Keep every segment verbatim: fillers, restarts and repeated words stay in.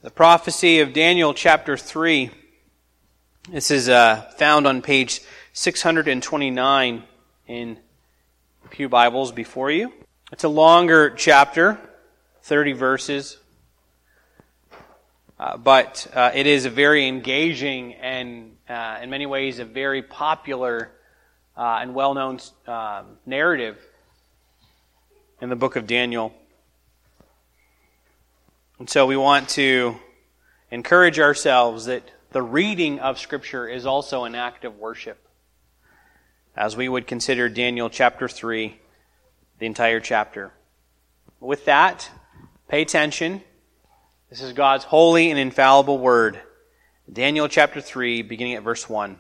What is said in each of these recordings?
The prophecy of Daniel chapter three. This is uh, found on page six hundred twenty-nine in Pew Bibles before you. It's a longer chapter, thirty verses, uh, but uh, it is a very engaging and, uh, in many ways, a very popular uh, and well-known uh, narrative in the book of Daniel. And so we want to encourage ourselves that the reading of Scripture is also an act of worship, as we would consider Daniel chapter three, the entire chapter. With that, pay attention. This is God's holy and infallible word. Daniel chapter three, beginning at verse one.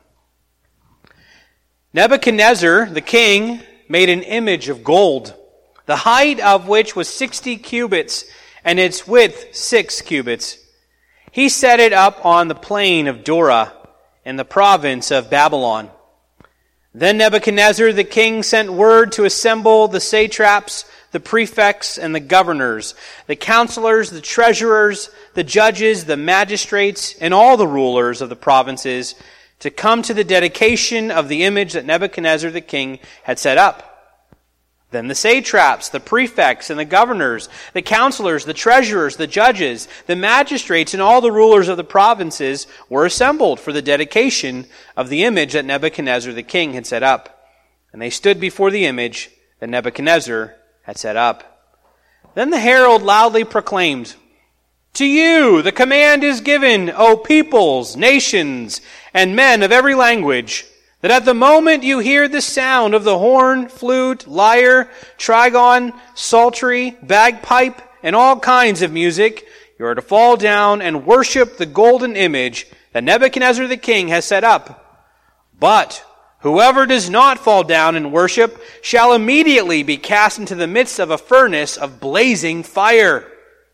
Nebuchadnezzar, the king, made an image of gold, the height of which was sixty cubits, and its width six cubits. He set it up on the plain of Dura, in the province of Babylon. Then Nebuchadnezzar the king sent word to assemble the satraps, the prefects, and the governors, the counselors, the treasurers, the judges, the magistrates, and all the rulers of the provinces to come to the dedication of the image that Nebuchadnezzar the king had set up. Then the satraps, the prefects, and the governors, the counselors, the treasurers, the judges, the magistrates, and all the rulers of the provinces were assembled for the dedication of the image that Nebuchadnezzar the king had set up. And they stood before the image that Nebuchadnezzar had set up. Then the herald loudly proclaimed, "To you the command is given, O peoples, nations, and men of every language, that at the moment you hear the sound of the horn, flute, lyre, trigon, psaltery, bagpipe, and all kinds of music, you are to fall down and worship the golden image that Nebuchadnezzar the king has set up. But whoever does not fall down and worship shall immediately be cast into the midst of a furnace of blazing fire."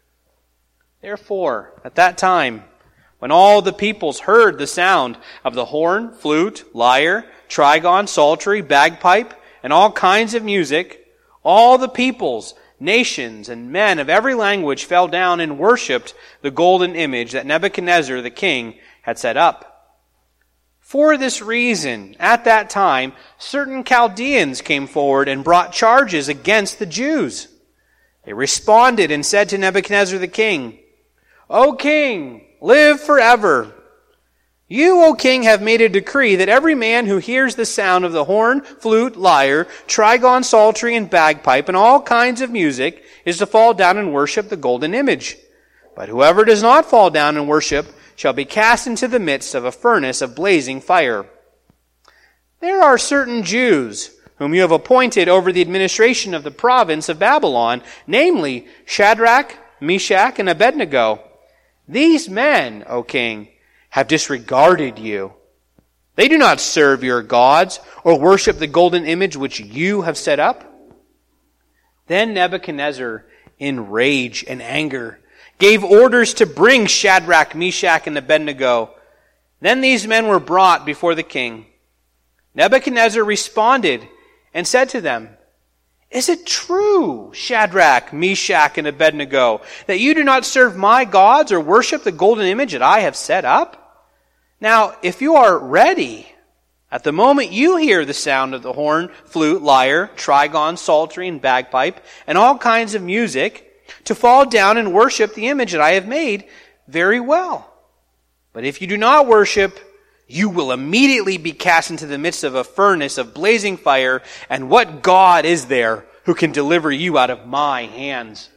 Therefore, at that time, when all the peoples heard the sound of the horn, flute, lyre, trigon, psaltery, bagpipe, and all kinds of music, all the peoples, nations, and men of every language fell down and worshipped the golden image that Nebuchadnezzar the king had set up. For this reason, at that time, certain Chaldeans came forward and brought charges against the Jews. They responded and said to Nebuchadnezzar the king, "O king, live forever. You, O king, have made a decree that every man who hears the sound of the horn, flute, lyre, trigon, psaltery, and bagpipe, and all kinds of music, is to fall down and worship the golden image. But whoever does not fall down and worship shall be cast into the midst of a furnace of blazing fire. There are certain Jews whom you have appointed over the administration of the province of Babylon, namely Shadrach, Meshach, and Abednego. These men, O king, have disregarded you. They do not serve your gods or worship the golden image which you have set up." Then Nebuchadnezzar, in rage and anger, gave orders to bring Shadrach, Meshach, and Abednego. Then these men were brought before the king. Nebuchadnezzar responded and said to them, "Is it true, Shadrach, Meshach, and Abednego, that you do not serve my gods or worship the golden image that I have set up? Now, if you are ready, at the moment you hear the sound of the horn, flute, lyre, trigon, psaltery, and bagpipe, and all kinds of music, to fall down and worship the image that I have made, very well. But if you do not worship, you will immediately be cast into the midst of a furnace of blazing fire, and what God is there who can deliver you out of my hands?"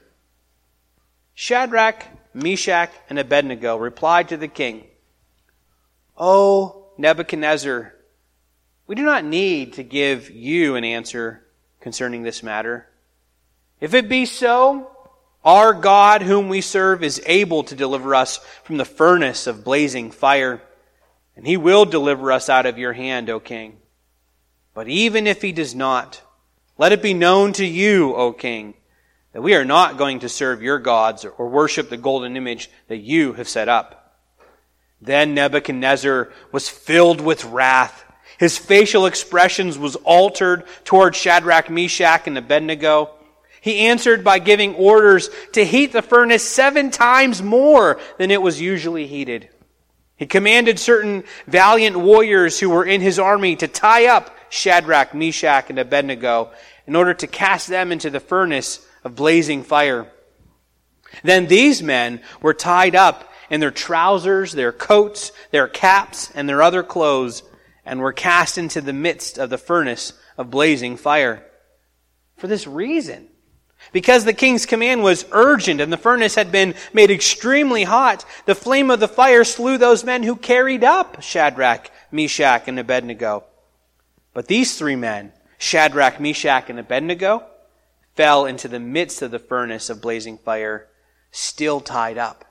Shadrach, Meshach, and Abednego replied to the king, "O Nebuchadnezzar, we do not need to give you an answer concerning this matter. If it be so, our God whom we serve is able to deliver us from the furnace of blazing fire, and he will deliver us out of your hand, O king. But even if he does not, let it be known to you, O king, that we are not going to serve your gods or worship the golden image that you have set up." Then Nebuchadnezzar was filled with wrath. His facial expressions was altered toward Shadrach, Meshach, and Abednego. He answered by giving orders to heat the furnace seven times more than it was usually heated. He commanded certain valiant warriors who were in his army to tie up Shadrach, Meshach, and Abednego in order to cast them into the furnace of blazing fire. Then these men were tied up in their trousers, their coats, their caps, and their other clothes, and were cast into the midst of the furnace of blazing fire. For this reason, because the king's command was urgent and the furnace had been made extremely hot, the flame of the fire slew those men who carried up Shadrach, Meshach, and Abednego. But these three men, Shadrach, Meshach, and Abednego, fell into the midst of the furnace of blazing fire, still tied up.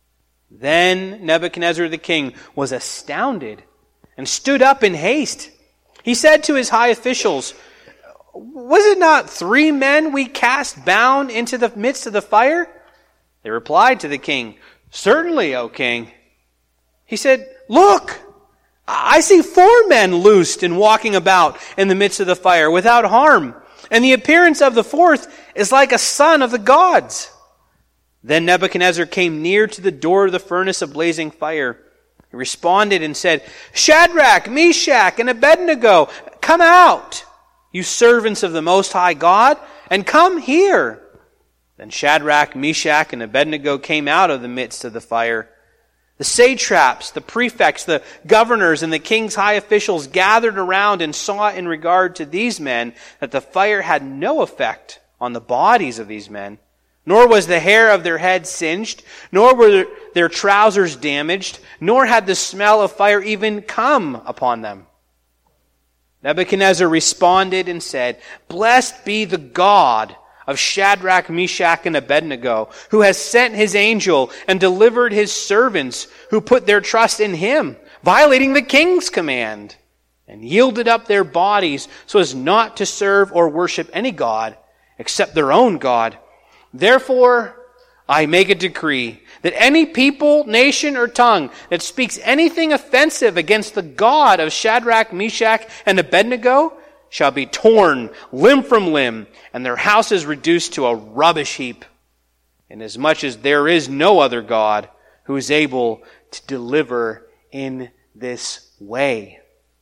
Then Nebuchadnezzar the king was astounded and stood up in haste. He said to his high officials, "Was it not three men we cast bound into the midst of the fire?" They replied to the king, "Certainly, O king." He said, "Look, I see four men loosed and walking about in the midst of the fire without harm, and the appearance of the fourth is like a son of the gods." Then Nebuchadnezzar came near to the door of the furnace of blazing fire. He responded and said, "Shadrach, Meshach, and Abednego, come out, you servants of the Most High God, and come here." Then Shadrach, Meshach, and Abednego came out of the midst of the fire. The satraps, the prefects, the governors, and the king's high officials gathered around and saw in regard to these men that the fire had no effect on the bodies of these men, nor was the hair of their heads singed, nor were their trousers damaged, nor had the smell of fire even come upon them. Nebuchadnezzar responded and said, "Blessed be the God of Shadrach, Meshach, and Abednego, who has sent his angel and delivered his servants who put their trust in him, violating the king's command, and yielded up their bodies so as not to serve or worship any god except their own God. Therefore, I make a decree that any people, nation, or tongue that speaks anything offensive against the God of Shadrach, Meshach, and Abednego shall be torn limb from limb, and their houses reduced to a rubbish heap, inasmuch as there is no other God who is able to deliver in this way."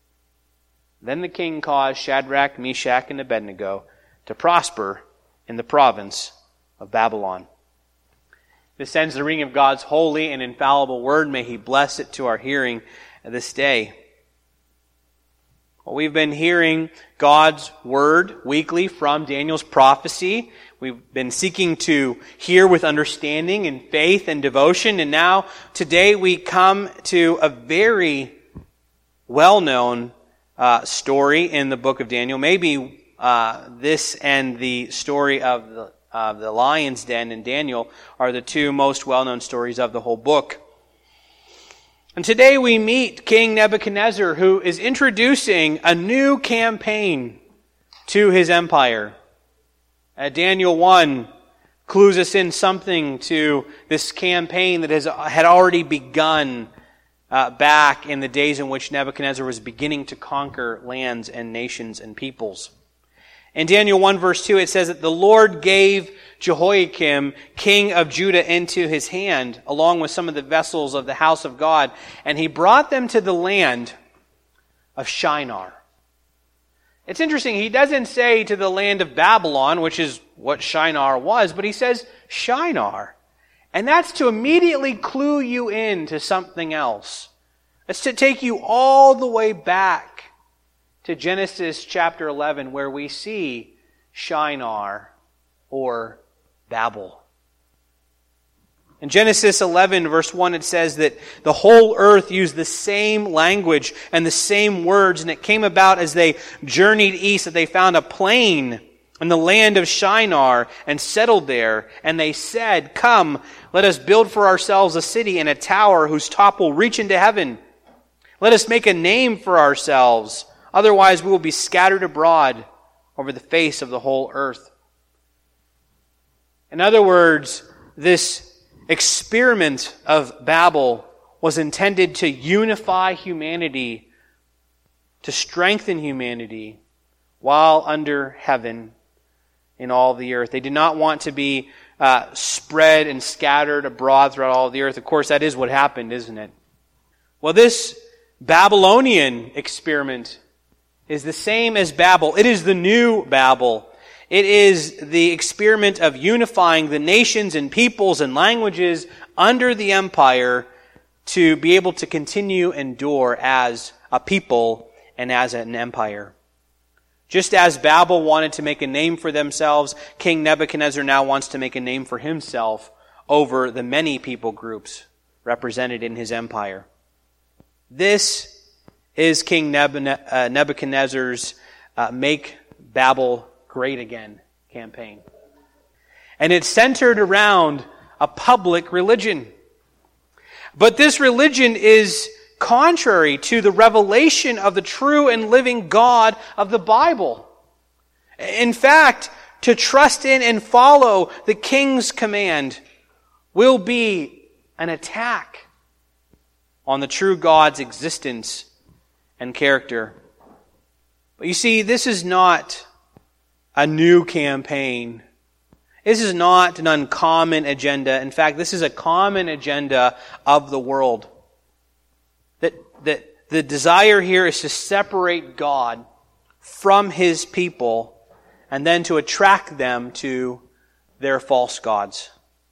Then the king caused Shadrach, Meshach, and Abednego to prosper in the province of Babylon. This ends the reading of God's holy and infallible word. May He bless it to our hearing this day. Well, we've been hearing God's word weekly from Daniel's prophecy. We've been seeking to hear with understanding and faith and devotion. And now, today, we come to a very well-known uh, story in the book of Daniel. Maybe uh, this and the story of the Uh, the lion's den in Daniel are the two most well-known stories of the whole book. And today we meet King Nebuchadnezzar, who is introducing a new campaign to his empire. Uh, Daniel one clues us in something to this campaign that has had already begun uh, back in the days in which Nebuchadnezzar was beginning to conquer lands and nations and peoples. In Daniel one verse two, it says that the Lord gave Jehoiakim, king of Judah, into his hand, along with some of the vessels of the house of God, and he brought them to the land of Shinar. It's interesting, he doesn't say to the land of Babylon, which is what Shinar was, but he says Shinar. And that's to immediately clue you in to something else. It's to take you all the way back to Genesis chapter eleven, where we see Shinar, or Babel. In Genesis eleven, verse one, it says that the whole earth used the same language and the same words, and it came about as they journeyed east that they found a plain in the land of Shinar and settled there. And they said, "Come, let us build for ourselves a city and a tower whose top will reach into heaven. Let us make a name for ourselves. Otherwise we will be scattered abroad over the face of the whole earth." In other words, this experiment of Babel was intended to unify humanity, to strengthen humanity while under heaven. in all the earth. They did not want to be uh, spread and scattered abroad throughout all the earth. Of course, that is what happened, isn't it? Well, this Babylonian experiment is the same as Babel. It is the new Babel. It is the experiment of unifying the nations and peoples and languages under the empire to be able to continue and endure as a people and as an empire. Just as Babel wanted to make a name for themselves, King Nebuchadnezzar now wants to make a name for himself over the many people groups represented in his empire. This is King Nebuchadnezzar's uh, Make Babel Great Again campaign. And it's centered around a public religion. But this religion is contrary to the revelation of the true and living God of the Bible. In fact, to trust in and follow the king's command will be an attack on the true God's existence and character. But you see, this is not a new campaign. This is not an uncommon agenda. In fact, this is a common agenda of the world. That, that the desire here is to separate God from His people and then to attract them to their false gods.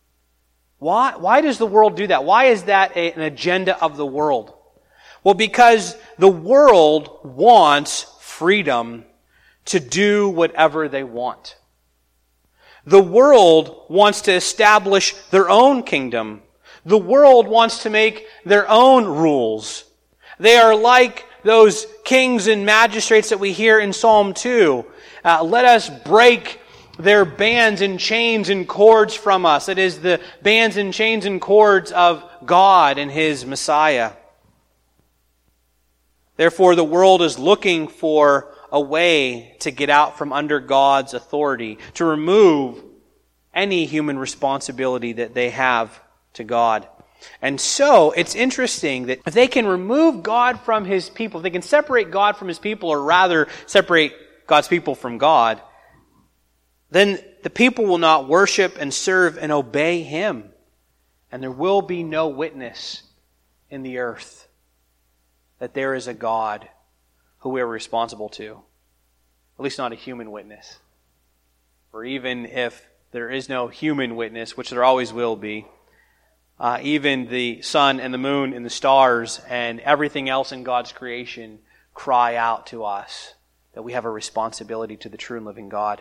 Why, why does the world do that? Why is that a, an agenda of the world? Well, because the world wants freedom to do whatever they want. The world wants to establish their own kingdom. The world wants to make their own rules. They are like those kings and magistrates that we hear in Psalm two. Uh, let us break their bands and chains and cords from us. It is the bands and chains and cords of God and His Messiah. Therefore, the world is looking for a way to get out from under God's authority, to remove any human responsibility that they have to God. And so, it's interesting that if they can remove God from His people, if they can separate God from His people, or rather separate God's people from God, then the people will not worship and serve and obey Him. And there will be no witness in the earth that there is a God who we are responsible to. At least not a human witness. Or even if there is no human witness, which there always will be, uh, even the sun and the moon and the stars and everything else in God's creation cry out to us that we have a responsibility to the true and living God.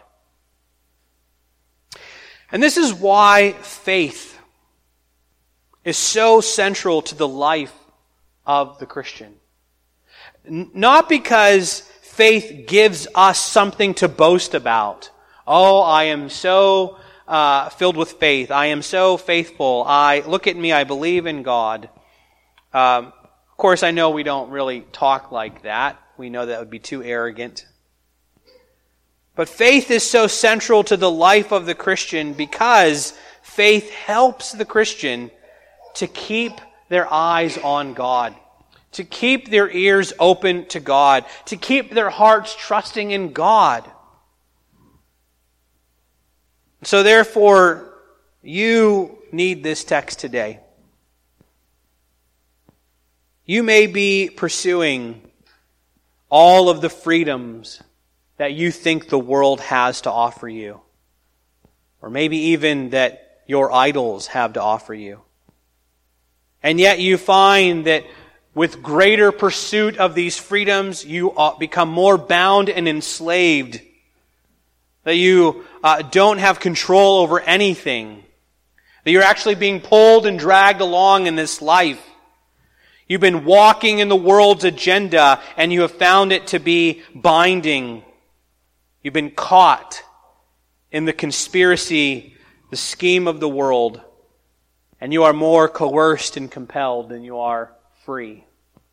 And this is why faith is so central to the life of the Christian. N- not because faith gives us something to boast about. Oh, I am so uh, filled with faith. I am so faithful. I look at me, I believe in God. Um, of course, I know we don't really talk like that. We know that would be too arrogant. But faith is so central to the life of the Christian because faith helps the Christian to keep their eyes on God, to keep their ears open to God, to keep their hearts trusting in God. So therefore, you need this text today. You may be pursuing all of the freedoms that you think the world has to offer you, or maybe even that your idols have to offer you. And yet you find that with greater pursuit of these freedoms, you become more bound and enslaved. That you uh, don't have control over anything. That you're actually being pulled and dragged along in this life. You've been walking in the world's agenda and you have found it to be binding. You've been caught in the conspiracy, the scheme of the world, and you are more coerced and compelled than you are free.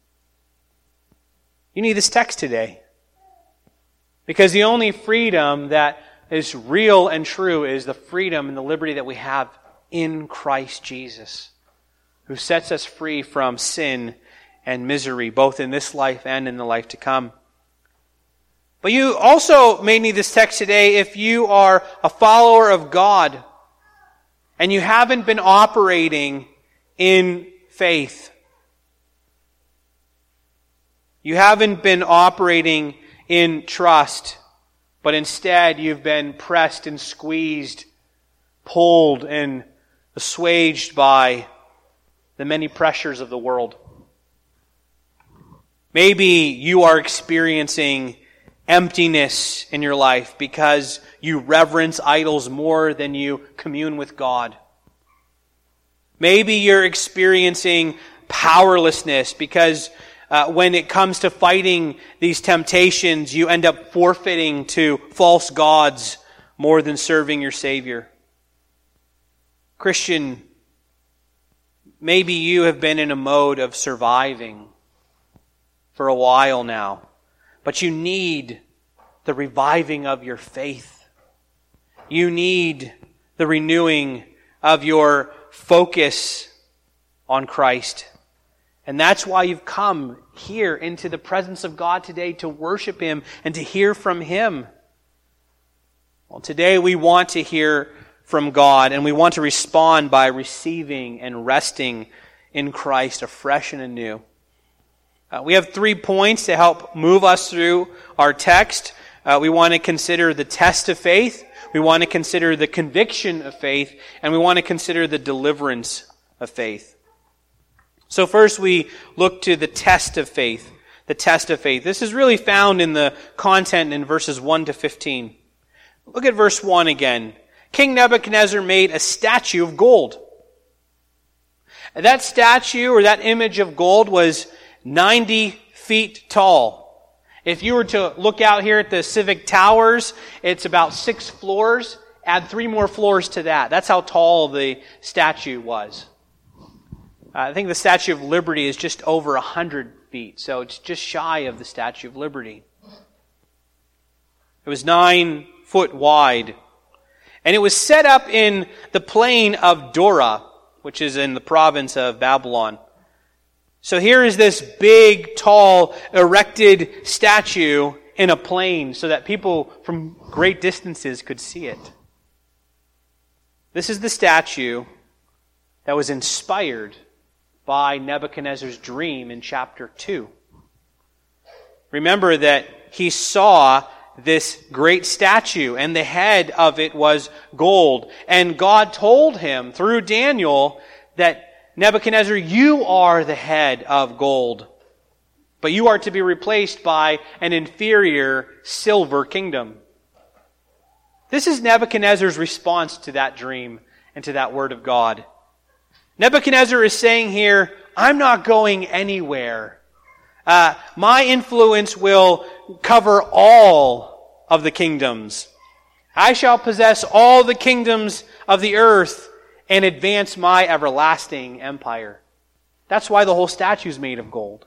You need this text today. Because the only freedom that is real and true is the freedom and the liberty that we have in Christ Jesus, who sets us free from sin and misery, both in this life and in the life to come. But you also may need this text today if you are a follower of God and you haven't been operating in faith. You haven't been operating in trust, but instead you've been pressed and squeezed, pulled and assuaged by the many pressures of the world. Maybe you are experiencing emptiness in your life because you reverence idols more than you commune with God. Maybe you're experiencing powerlessness because uh, when it comes to fighting these temptations, you end up forfeiting to false gods more than serving your Savior. Christian, maybe you have been in a mode of surviving for a while now, but you need the reviving of your faith. You need the renewing of your focus on Christ. And that's why you've come here into the presence of God today to worship Him and to hear from Him. Well, today we want to hear from God, and we want to respond by receiving and resting in Christ afresh and anew. Uh, we have three points to help move us through our text. Uh, we want to consider the test of faith, we want to consider the conviction of faith, and we want to consider the deliverance of faith. So first we look to the test of faith. The test of faith. This is really found in the content in verses one to fifteen. Look at verse one again. King Nebuchadnezzar made a statue of gold. That statue or that image of gold was ninety feet tall. If you were to look out here at the Civic Towers, it's about six floors. Add three more floors to that. That's how tall the statue was. I think the Statue of Liberty is just over one hundred feet, so it's just shy of the Statue of Liberty. It was nine foot wide. And it was set up in the plain of Dura, which is in the province of Babylon. So here is this big, tall, erected statue in a plain so that people from great distances could see it. This is the statue that was inspired by Nebuchadnezzar's dream in chapter two. Remember that he saw this great statue, and the head of it was gold. And God told him through Daniel that, Nebuchadnezzar, you are the head of gold, but you are to be replaced by an inferior silver kingdom. This is Nebuchadnezzar's response to that dream and to that word of God. Nebuchadnezzar is saying here, I'm not going anywhere. Uh, my influence will cover all of the kingdoms. I shall possess all the kingdoms of the earth and advance my everlasting empire. That's why the whole statue is made of gold.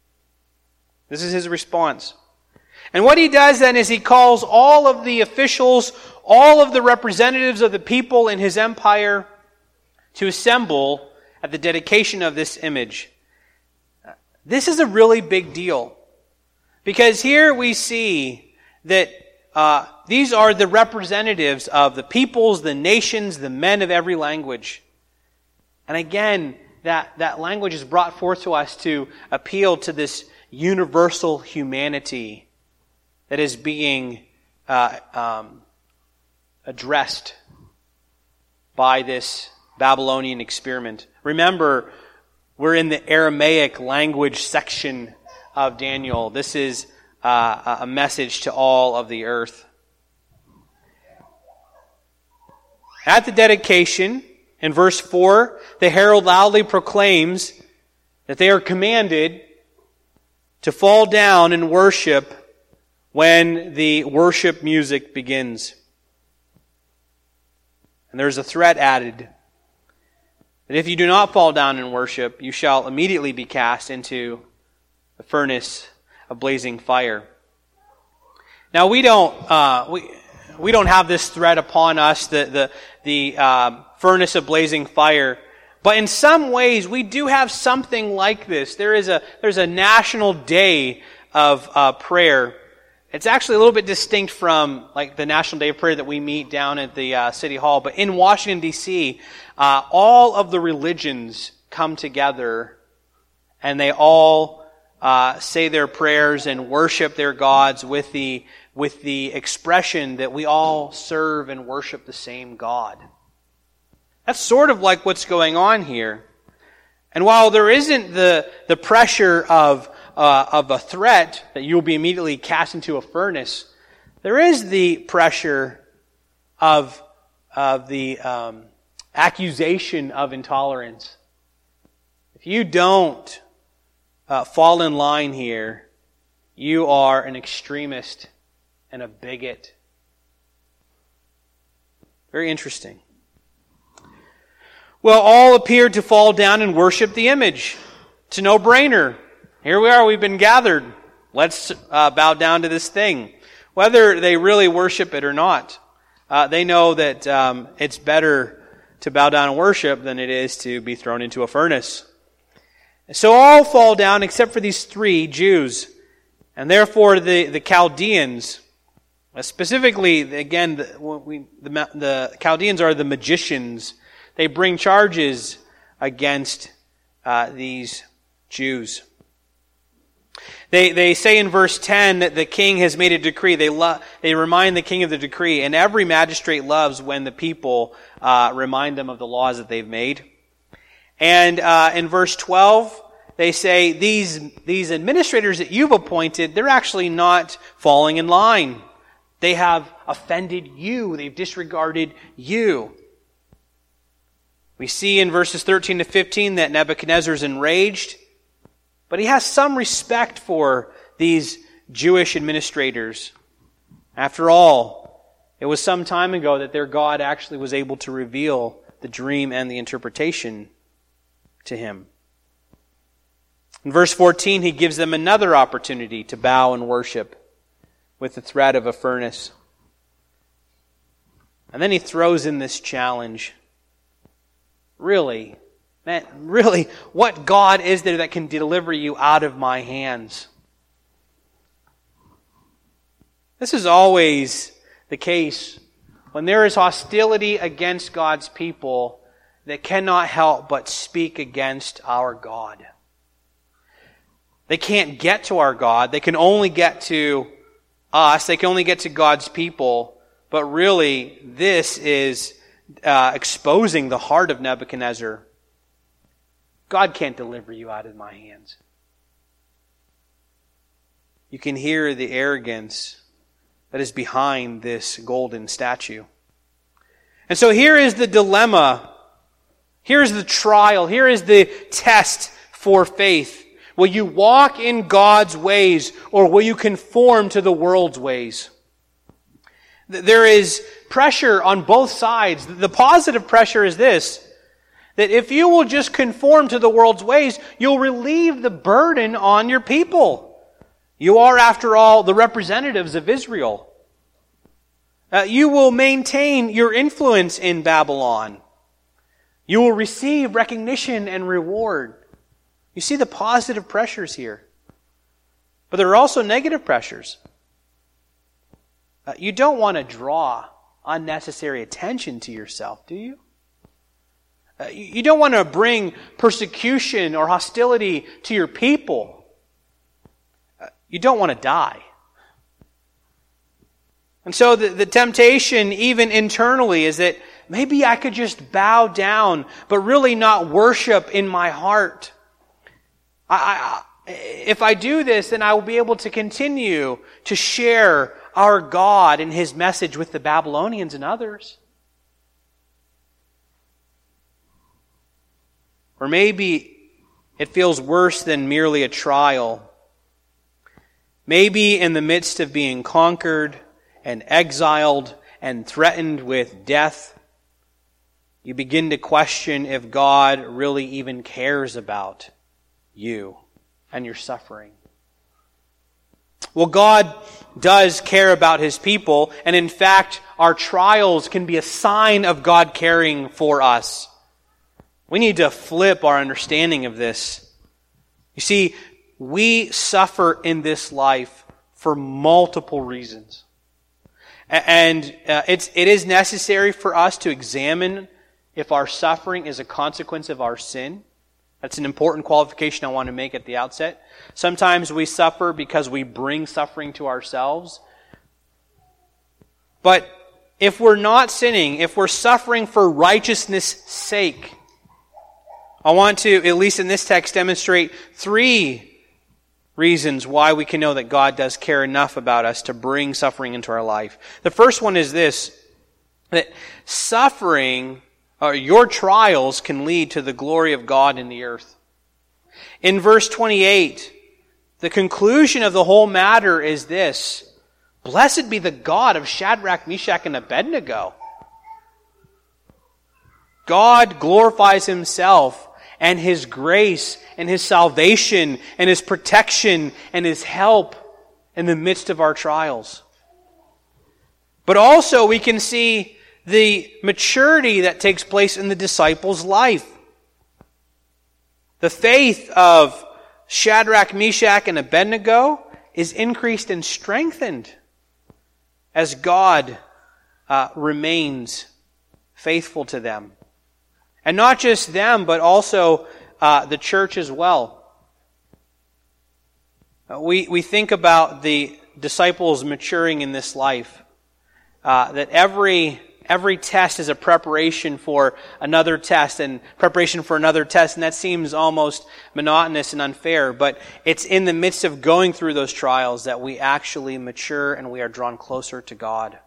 This is his response. And what he does then is he calls all of the officials, all of the representatives of the people in his empire to assemble at the dedication of this image. This is a really big deal, because here we see that uh, these are the representatives of the peoples, the nations, the men of every language. And again, that, that language is brought forth to us to appeal to this universal humanity that is being uh, um, addressed by this Babylonian experiment. Remember, we're in the Aramaic language section of Daniel. This is uh, a message to all of the earth. At the dedication, in verse four, the herald loudly proclaims that they are commanded to fall down and worship when the worship music begins. And there's a threat added that if you do not fall down and worship, you shall immediately be cast into the furnace of blazing fire. Now we don't uh, we we don't have this threat upon us, the the the uh, furnace of blazing fire, but in some ways we do have something like this. There is a there's a national day of uh, prayer it's actually a little bit distinct from like the National Day of Prayer that we meet down at the uh, City Hall. But in Washington, D C, uh, all of the religions come together and they all uh, say their prayers and worship their gods with the with the expression that we all serve and worship the same God. That's sort of like what's going on here. And while there isn't the, the pressure of, uh, of a threat that you'll be immediately cast into a furnace, there is the pressure of, of the um, accusation of intolerance. If you don't uh, fall in line here, you are an extremist and a bigot. Very interesting. Well, all appeared to fall down and worship the image. It's a no-brainer. Here we are, we've been gathered. Let's uh, bow down to this thing. Whether they really worship it or not, uh, they know that um, it's better to bow down and worship than it is to be thrown into a furnace. So all fall down except for these three Jews. And therefore the, the Chaldeans, specifically, again, the, we, the, the Chaldeans are the magicians. They bring charges against uh, these Jews. They they say in verse ten that the king has made a decree. They lo- they remind the king of the decree, and every magistrate loves when the people uh, remind them of the laws that they've made. And uh, in verse twelve, they say these these administrators that you've appointed, they're actually not falling in line. They have offended you. They've disregarded you. We see in verses thirteen to fifteen that Nebuchadnezzar is enraged, but he has some respect for these Jewish administrators. After all, it was some time ago that their God actually was able to reveal the dream and the interpretation to him. In verse fourteen, he gives them another opportunity to bow and worship with the threat of a furnace. And then he throws in this challenge. Really, man, really, what God is there that can deliver you out of my hands? This is always the case when there is hostility against God's people that cannot help but speak against our God. They can't get to our God. They can only get to us. They can only get to God's people. But really, this is Uh, exposing the heart of Nebuchadnezzar. God can't deliver you out of my hands. You can hear the arrogance that is behind this golden statue. And so here is the dilemma. Here is the trial. Here is the test for faith. Will you walk in God's ways, or will you conform to the world's ways? There is pressure on both sides. The positive pressure is this, that if you will just conform to the world's ways, you'll relieve the burden on your people. You are, after all, the representatives of Israel. Uh, you will maintain your influence in Babylon. You will receive recognition and reward. You see the positive pressures here. But there are also negative pressures. Uh, you don't want to draw unnecessary attention to yourself, do you? Uh, you, you don't want to bring persecution or hostility to your people. Uh, you don't want to die. And so the, the temptation, even internally, is that maybe I could just bow down, but really not worship in my heart. I, I, if I do this, then I will be able to continue to share our God and His message with the Babylonians and others. Or maybe it feels worse than merely a trial. Maybe in the midst of being conquered and exiled and threatened with death, you begin to question if God really even cares about you and your suffering. Well, God does care about His people, and in fact, our trials can be a sign of God caring for us. We need to flip our understanding of this. You see, we suffer in this life for multiple reasons. And uh, it's, it is necessary for us to examine if our suffering is a consequence of our sin. That's an important qualification I want to make at the outset. Sometimes we suffer because we bring suffering to ourselves. But if we're not sinning, if we're suffering for righteousness' sake, I want to, at least in this text, demonstrate three reasons why we can know that God does care enough about us to bring suffering into our life. The first one is this, that suffering, or your trials, can lead to the glory of God in the earth. In verse twenty-eight, the conclusion of the whole matter is this: blessed be the God of Shadrach, Meshach, and Abednego. God glorifies Himself and His grace and His salvation and His protection and His help in the midst of our trials. But also we can see the maturity that takes place in the disciples' life. The faith of Shadrach, Meshach, and Abednego is increased and strengthened as God uh, remains faithful to them. And not just them, but also uh, the church as well. Uh, we, we think about the disciples maturing in this life. Uh, that every every test is a preparation for another test and preparation for another test. And that seems almost monotonous and unfair. But it's in the midst of going through those trials that we actually mature and we are drawn closer to God.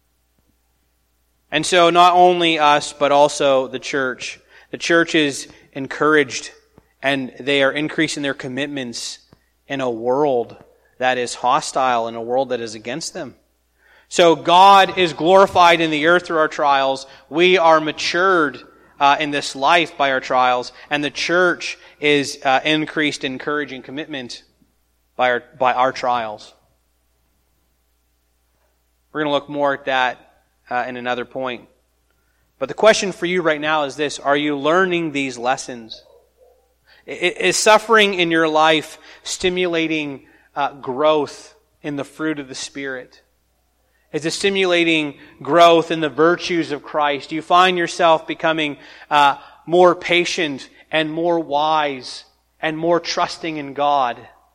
And so not only us, but also the church. The church is encouraged and they are increasing their commitments in a world that is hostile, in a world that is against them. So God is glorified in the earth through our trials. We are matured uh, in this life by our trials. And the church is uh, increased encouraging commitment by our, by our trials. We're going to look more at that Uh, in another point. But the question for you right now is this: are you learning these lessons? Is suffering in your life stimulating uh, growth in the fruit of the Spirit? Is it stimulating growth in the virtues of Christ? Do you find yourself becoming uh, more patient and more wise and more trusting in God?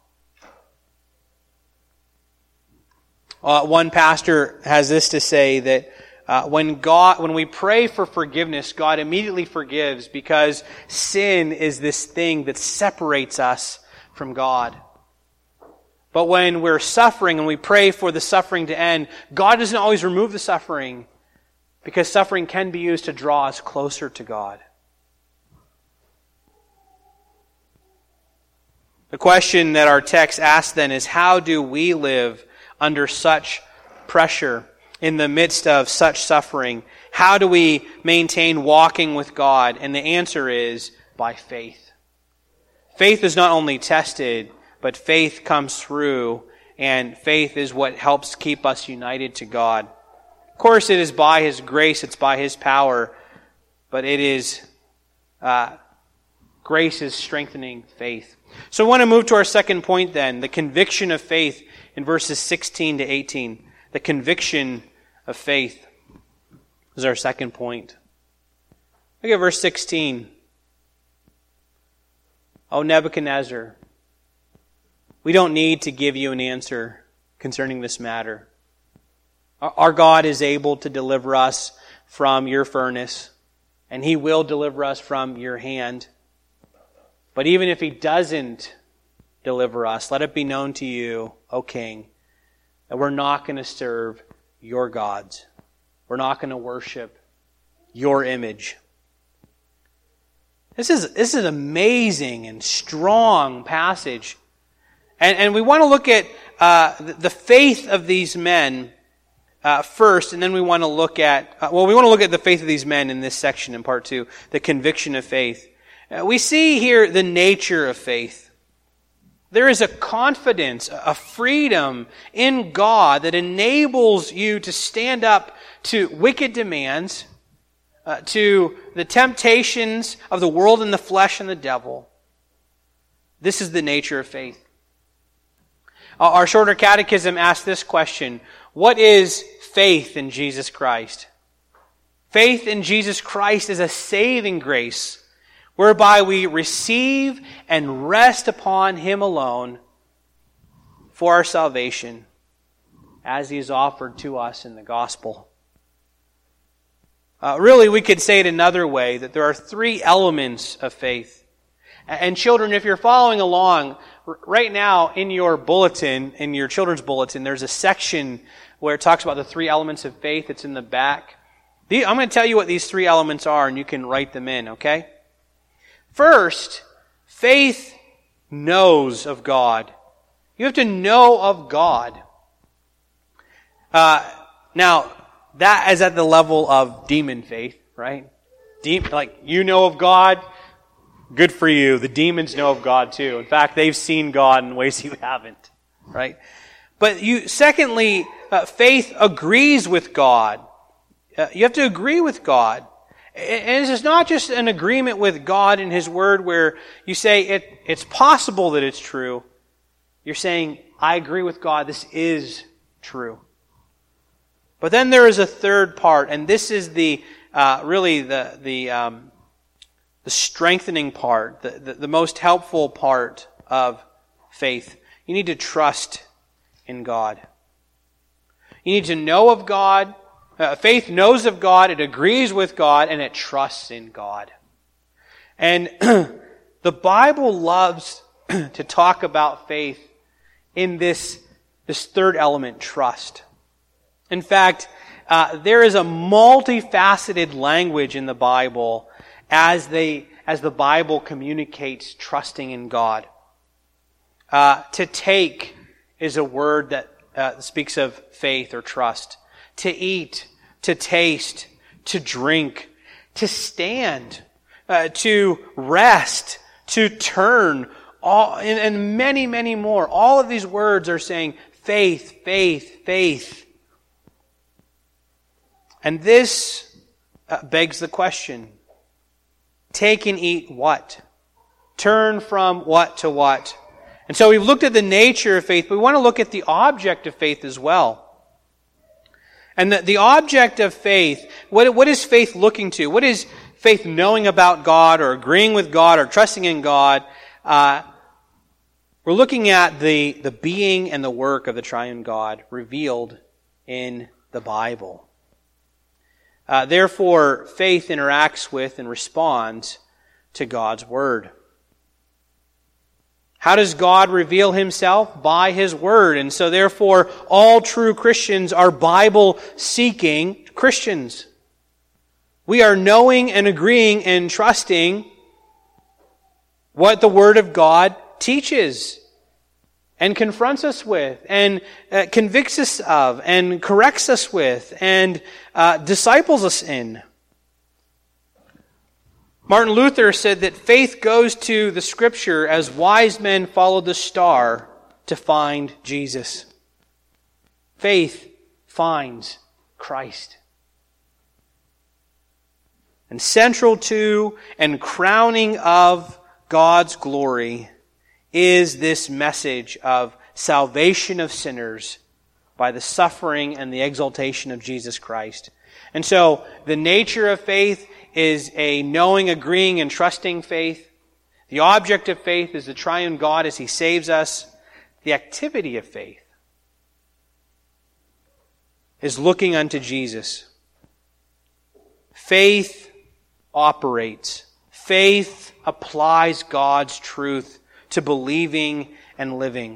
Uh, one pastor has this to say, that Uh, when God, when we pray for forgiveness, God immediately forgives, because sin is this thing that separates us from God. But when we're suffering and we pray for the suffering to end, God doesn't always remove the suffering, because suffering can be used to draw us closer to God. The question that our text asks then is, how do we live under such pressure? In the midst of such suffering, how do we maintain walking with God? And the answer is by faith. Faith is not only tested, but faith comes through, and faith is what helps keep us united to God. Of course, it is by His grace, it's by His power, but it is, uh, grace is strengthening faith. So I want to move to our second point then, the conviction of faith in verses sixteen to eighteen. The conviction of faith is our second point. Look at verse sixteen. O Nebuchadnezzar, we don't need to give you an answer concerning this matter. Our God is able to deliver us from your furnace, and He will deliver us from your hand. But even if He doesn't deliver us, let it be known to you, O King, that we're not going to serve your gods. We're not going to worship your image. This is this is an amazing and strong passage. And, and we want to look at uh, the, the faith of these men uh, first, and then we want to look at, uh, well, we want to look at the faith of these men in this section in part two, the conviction of faith. Uh, we see here the nature of faith. There is a confidence, a freedom in God that enables you to stand up to wicked demands, uh, to the temptations of the world and the flesh and the devil. This is the nature of faith. Our shorter catechism asks this question: what is faith in Jesus Christ? Faith in Jesus Christ is a saving grace whereby we receive and rest upon Him alone for our salvation, as He is offered to us in the gospel. Uh, really, we could say it another way, that there are three elements of faith. And children, if you're following along, right now in your bulletin, in your children's bulletin, there's a section where it talks about the three elements of faith. It's in the back. I'm going to tell you what these three elements are, and you can write them in, okay? First, faith knows of God. You have to know of God. Uh, now, that is at the level of demon faith, right? De- like, you know of God, good for you. The demons know of God too. In fact, they've seen God in ways you haven't, right? But you, secondly, uh, faith agrees with God. Uh, you have to agree with God. And this is not just an agreement with God in His Word where you say it, it's possible that it's true. You're saying, I agree with God, this is true. But then there is a third part, and this is the uh, really the the um, the strengthening part, the, the the most helpful part of faith. You need to trust in God. You need to know of God. Uh, faith knows of God, it agrees with God, and it trusts in God. And the Bible loves to talk about faith in this, this third element, trust. In fact, uh, there is a multifaceted language in the Bible as they as the Bible communicates trusting in God. Uh, to take is a word that uh, speaks of faith or trust. To eat, to taste, to drink, to stand, uh, to rest, to turn, all, and, and many, many more. All of these words are saying faith, faith, faith. And this uh, begs the question, take and eat what? Turn from what to what? And so we've looked at the nature of faith, but we want to look at the object of faith as well. And the, the object of faith, what, what is faith looking to? What is faith knowing about God or agreeing with God or trusting in God? Uh, we're looking at the, the being and the work of the triune God revealed in the Bible. Uh, therefore, faith interacts with and responds to God's Word. How does God reveal Himself? By His Word. And so therefore, all true Christians are Bible-seeking Christians. We are knowing and agreeing and trusting what the Word of God teaches and confronts us with and uh, convicts us of and corrects us with and uh, disciples us in. Martin Luther said that faith goes to the Scripture as wise men followed the star to find Jesus. Faith finds Christ. And central to and crowning of God's glory is this message of salvation of sinners by the suffering and the exaltation of Jesus Christ. And so the nature of faith is a knowing, agreeing, and trusting faith. The object of faith is the triune God as He saves us. The activity of faith is looking unto Jesus. Faith operates. Faith applies God's truth to believing and living.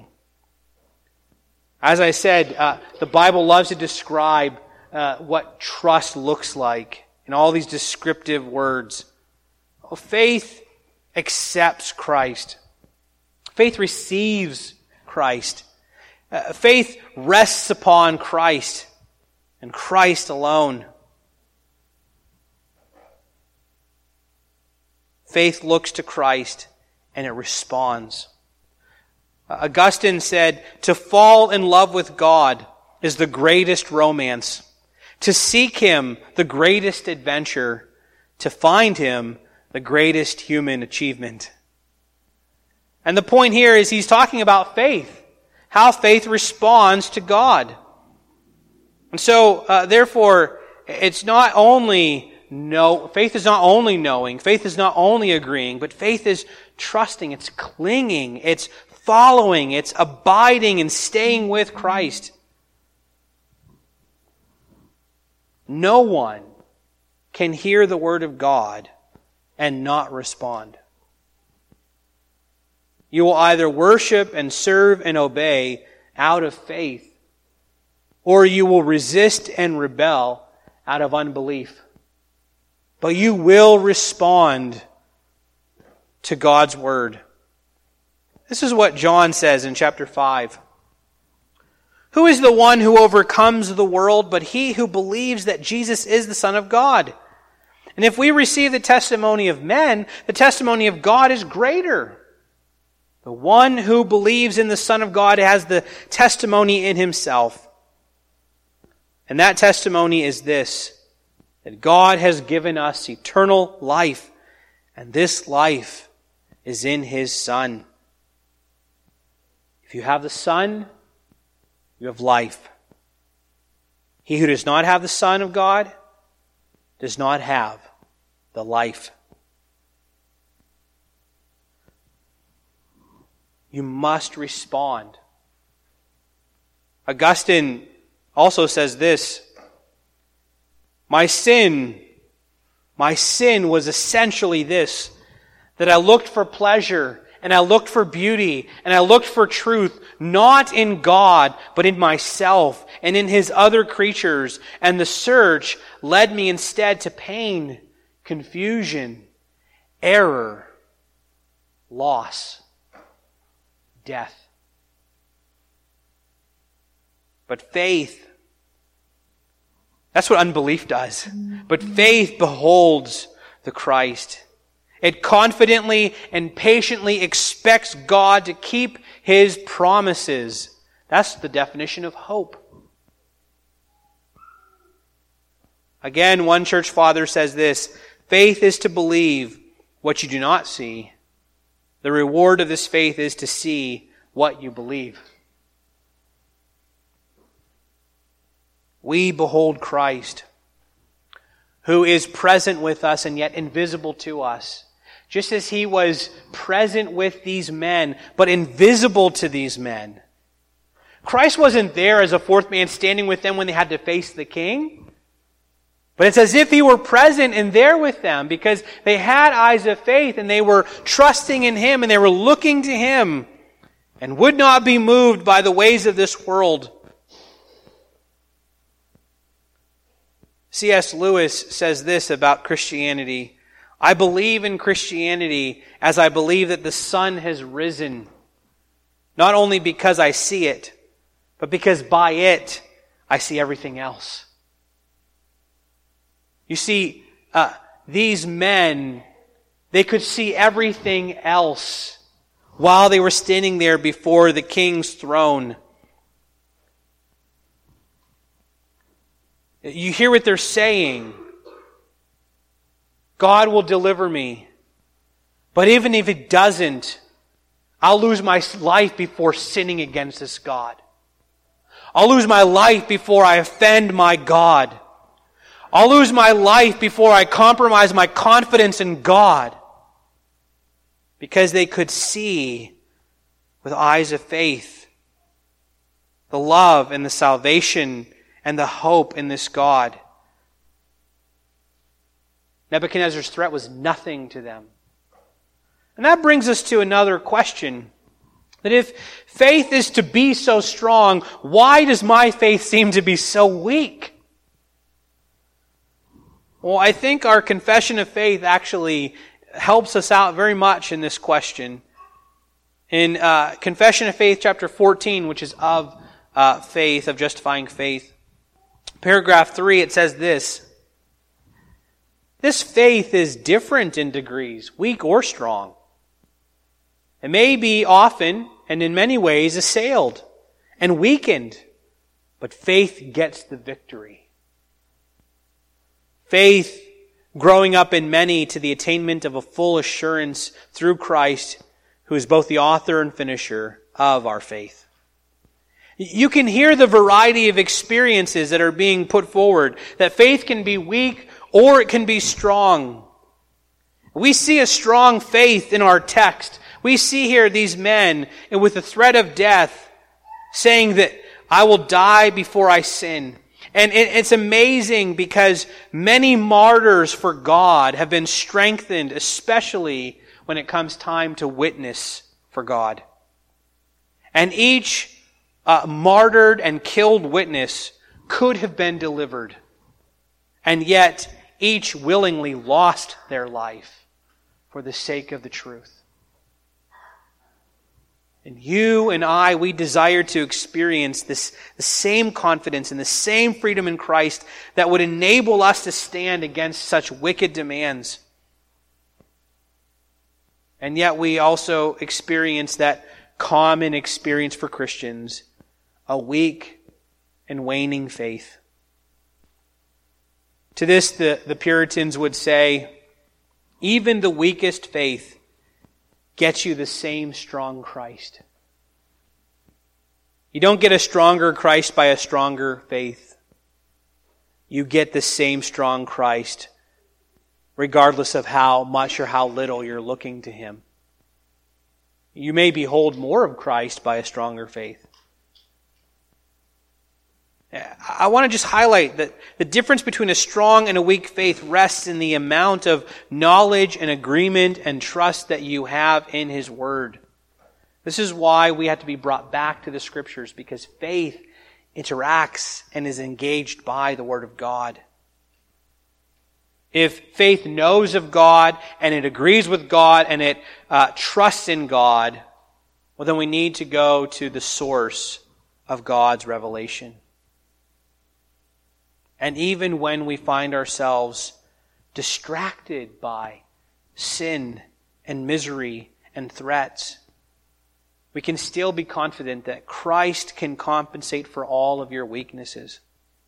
As I said, uh, the Bible loves to describe uh, what trust looks like in all these descriptive words. Well, faith accepts Christ. Faith receives Christ. Uh, faith rests upon Christ and Christ alone. Faith looks to Christ and it responds. Uh, Augustine said, to fall in love with God is the greatest romance. To seek Him, the greatest adventure. To find Him, the greatest human achievement. And the point here is he's talking about faith. how faith responds to God. And so, uh, therefore, it's not only know, faith is not only knowing, faith is not only agreeing, but faith is trusting, it's clinging, it's following, it's abiding and staying with Christ. No one can hear the word of God and not respond. You will either worship and serve and obey out of faith, or you will resist and rebel out of unbelief. But you will respond to God's word. This is what John says in chapter five. Who is the one who overcomes the world but he who believes that Jesus is the Son of God? And if we receive the testimony of men, the testimony of God is greater. The one who believes in the Son of God has the testimony in himself. And that testimony is this, that God has given us eternal life, and this life is in His Son. If you have the Son, you have life. He who does not have the Son of God does not have the life. You must respond. Augustine also says this, My sin, my sin was essentially this, that I looked for pleasure, and I looked for beauty, and I looked for truth, not in God, but in myself, and in His other creatures, and the search led me instead to pain, confusion, error, loss, death. But faith, that's what unbelief does. But faith beholds the Christ. It confidently and patiently expects God to keep His promises. That's the definition of hope. Again, one church father says this, faith is to believe what you do not see. The reward of this faith is to see what you believe. We behold Christ, who is present with us and yet invisible to us. Just as He was present with these men, but invisible to these men. Christ wasn't there as a fourth man standing with them when they had to face the king. But it's as if He were present and there with them because they had eyes of faith and they were trusting in Him and they were looking to Him and would not be moved by the ways of this world. C S Lewis says this about Christianity. I believe in Christianity as I believe that the sun has risen, not only because I see it, but because by it I see everything else. You see, uh, these men, they could see everything else while they were standing there before the king's throne. You hear what they're saying. God will deliver me. But even if it doesn't, I'll lose my life before sinning against this God. I'll lose my life before I offend my God. I'll lose my life before I compromise my confidence in God. Because they could see with eyes of faith the love and the salvation and the hope in this God. Nebuchadnezzar's threat was nothing to them. And that brings us to another question. That if faith is to be so strong, why does my faith seem to be so weak? Well, I think our confession of faith actually helps us out very much in this question. In uh, Confession of Faith, chapter fourteen, which is of uh, faith, of justifying faith, paragraph three, it says this. This faith is different in degrees, weak or strong. It may be often and in many ways assailed and weakened, but faith gets the victory. Faith growing up in many to the attainment of a full assurance through Christ, who is both the author and finisher of our faith. You can hear the variety of experiences that are being put forward, that faith can be weak or it can be strong. We see a strong faith in our text. We see here these men, and with the threat of death, saying that I will die before I sin. And it's amazing because many martyrs for God have been strengthened, especially when it comes time to witness for God. And each uh, martyred and killed witness could have been delivered. And yet, each willingly lost their life for the sake of the truth. And you and I, we desire to experience this the same confidence and the same freedom in Christ that would enable us to stand against such wicked demands. And yet we also experience that common experience for Christians, a weak and waning faith. To this, the, the Puritans would say, even the weakest faith gets you the same strong Christ. You don't get a stronger Christ by a stronger faith. You get the same strong Christ regardless of how much or how little you're looking to Him. You may behold more of Christ by a stronger faith. I want to just highlight that the difference between a strong and a weak faith rests in the amount of knowledge and agreement and trust that you have in His Word. This is why we have to be brought back to the Scriptures, because faith interacts and is engaged by the Word of God. If faith knows of God and it agrees with God and it uh, trusts in God, well, then we need to go to the source of God's revelation. And even when we find ourselves distracted by sin and misery and threats, we can still be confident that Christ can compensate for all of your weaknesses.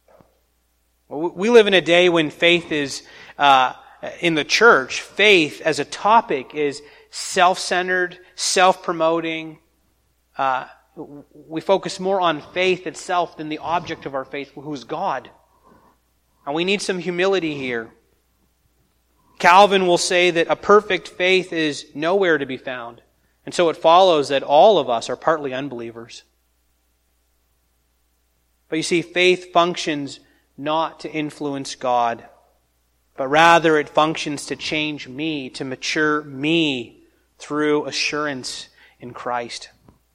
We live in a day when faith is, uh, in the church, faith as a topic is self-centered, self-promoting. Uh, we focus more on faith itself than the object of our faith, who is God. And we need some humility here. Calvin will say that a perfect faith is nowhere to be found. And so it follows that all of us are partly unbelievers. But you see, faith functions not to influence God, but rather it functions to change me, to mature me through assurance in Christ.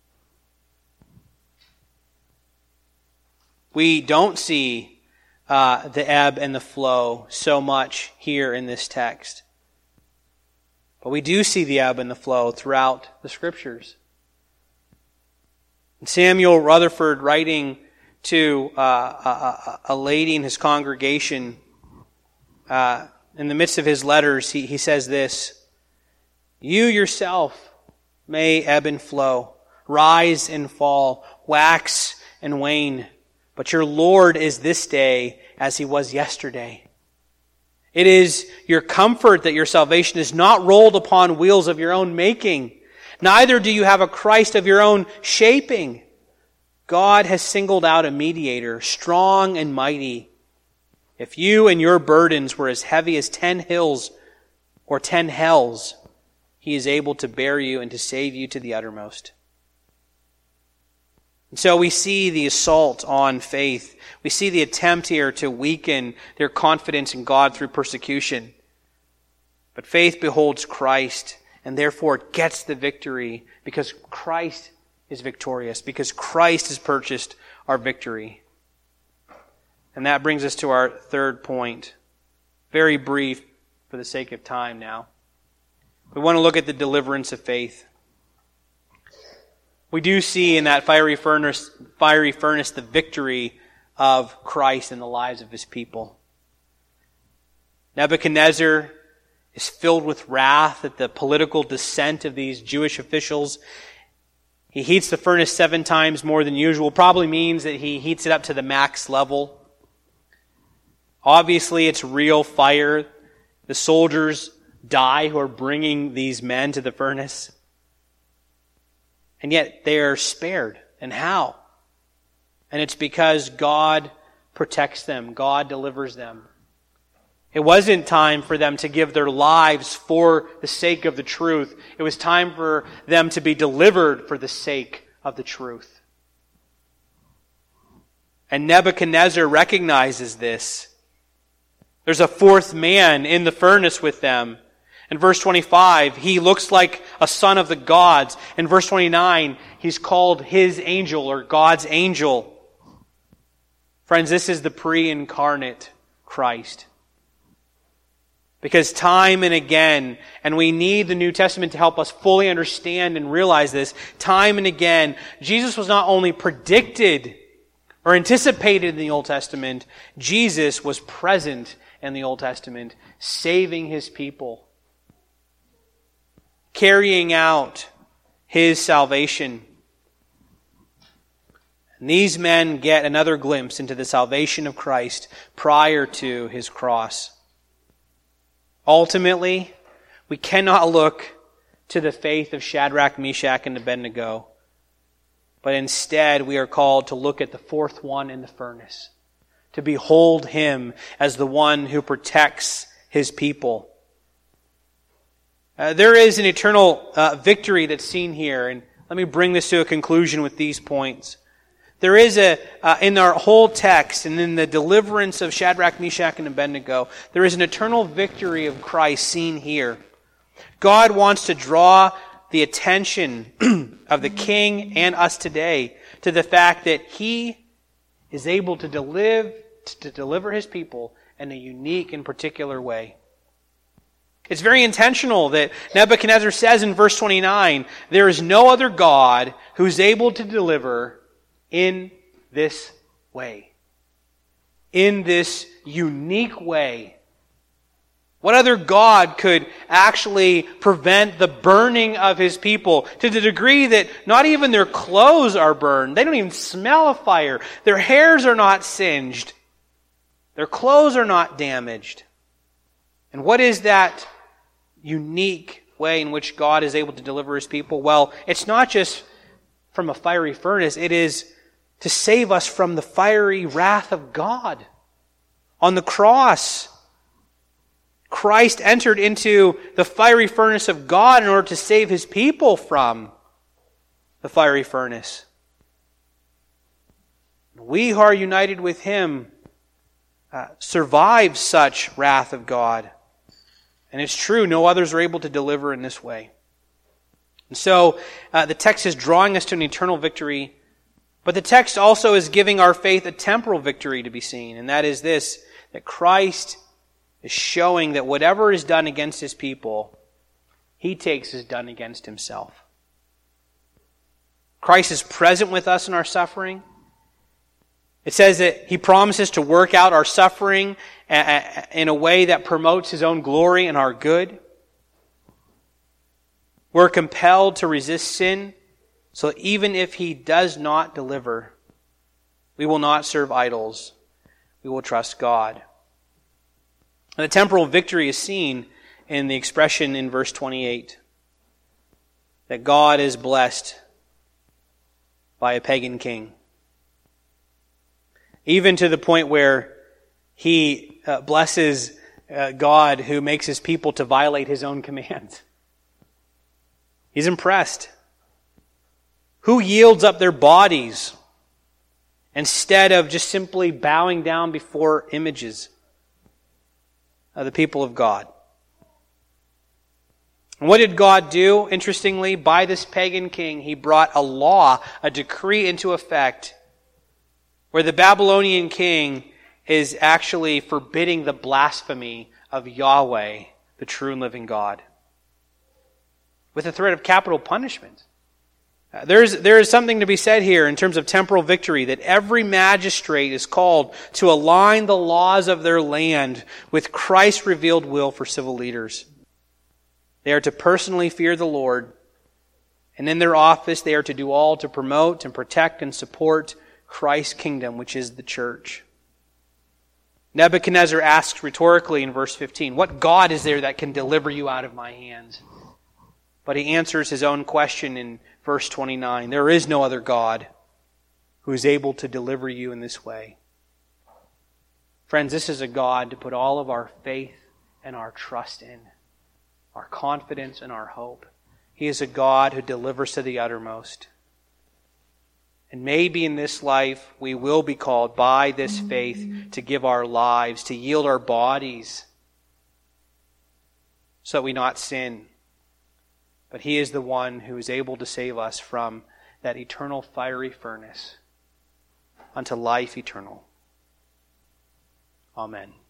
We don't see Uh, the ebb and the flow so much here in this text. But we do see the ebb and the flow throughout the Scriptures. And Samuel Rutherford, writing to uh, a, a lady in his congregation, uh, in the midst of his letters, he, he says this: "You yourself may ebb and flow, rise and fall, wax and wane. But your Lord is this day as He was yesterday. It is your comfort that your salvation is not rolled upon wheels of your own making. Neither do you have a Christ of your own shaping. God has singled out a mediator, strong and mighty. If you and your burdens were as heavy as ten hills or ten hells, He is able to bear you and to save you to the uttermost." And so we see the assault on faith. We see the attempt here to weaken their confidence in God through persecution. But faith beholds Christ, and therefore it gets the victory because Christ is victorious, because Christ has purchased our victory. And that brings us to our third point. Very brief for the sake of time now. We want to look at the deliverance of faith. We do see in that fiery furnace, fiery furnace the victory of Christ in the lives of His people. Nebuchadnezzar is filled with wrath at the political dissent of these Jewish officials. He heats the furnace seven times more than usual. Probably means that he heats it up to the max level. Obviously, it's real fire. The soldiers die who are bringing these men to the furnace. And yet they are spared. And how? And it's because God protects them. God delivers them. It wasn't time for them to give their lives for the sake of the truth. It was time for them to be delivered for the sake of the truth. And Nebuchadnezzar recognizes this. There's a fourth man in the furnace with them. In verse twenty-five, he looks like a son of the gods. In verse twenty-nine, he's called his angel or God's angel. Friends, this is the pre-incarnate Christ. Because time and again, and we need the New Testament to help us fully understand and realize this, time and again, Jesus was not only predicted or anticipated in the Old Testament, Jesus was present in the Old Testament, saving His people, carrying out His salvation. And these men get another glimpse into the salvation of Christ prior to His cross. Ultimately, we cannot look to the faith of Shadrach, Meshach, and Abednego, but instead we are called to look at the fourth one in the furnace, to behold Him as the one who protects His people. Uh, there is an eternal uh, victory that's seen here, and let me bring this to a conclusion with these points. There is a, uh, in our whole text and in the deliverance of Shadrach, Meshach, and Abednego, there is an eternal victory of Christ seen here. God wants to draw the attention of the king and us today to the fact that He is able to deliver, to deliver His people in a unique and particular way. It's very intentional that Nebuchadnezzar says in verse twenty-nine, there is no other God who is able to deliver in this way. In this unique way. What other God could actually prevent the burning of His people to the degree that not even their clothes are burned? They don't even smell of fire. Their hairs are not singed. Their clothes are not damaged. And what is that unique way in which God is able to deliver His people? Well, it's not just from a fiery furnace. It is to save us from the fiery wrath of God. On the cross, Christ entered into the fiery furnace of God in order to save His people from the fiery furnace. We who are united with Him uh, survive such wrath of God. And it's true, no others are able to deliver in this way. And so, uh, the text is drawing us to an eternal victory, but the text also is giving our faith a temporal victory to be seen, and that is this, that Christ is showing that whatever is done against His people, He takes as done against Himself. Christ is present with us in our suffering. It says that He promises to work out our suffering in a way that promotes His own glory and our good. We're compelled to resist sin, so even if He does not deliver, we will not serve idols. We will trust God. And the temporal victory is seen in the expression in verse twenty-eight, that God is blessed by a pagan king. Even to the point where he uh, blesses uh, God who makes His people to violate His own commands. He's impressed. Who yields up their bodies instead of just simply bowing down before images of the people of God? And what did God do? Interestingly, by this pagan king, He brought a law, a decree into effect where the Babylonian king is actually forbidding the blasphemy of Yahweh, the true and living God, with the threat of capital punishment. Uh, there's, there is something to be said here in terms of temporal victory, that every magistrate is called to align the laws of their land with Christ's revealed will for civil leaders. They are to personally fear the Lord, and in their office they are to do all to promote and protect and support Christ's kingdom, which is the church. Nebuchadnezzar asks rhetorically in verse fifteen, what God is there that can deliver you out of my hands? But he answers his own question in verse twenty-nine. There is no other God who is able to deliver you in this way. Friends, this is a God to put all of our faith and our trust in, our confidence and our hope. He is a God who delivers to the uttermost. And maybe in this life we will be called by this faith to give our lives, to yield our bodies, so that we not sin. But He is the one who is able to save us from that eternal fiery furnace unto life eternal. Amen.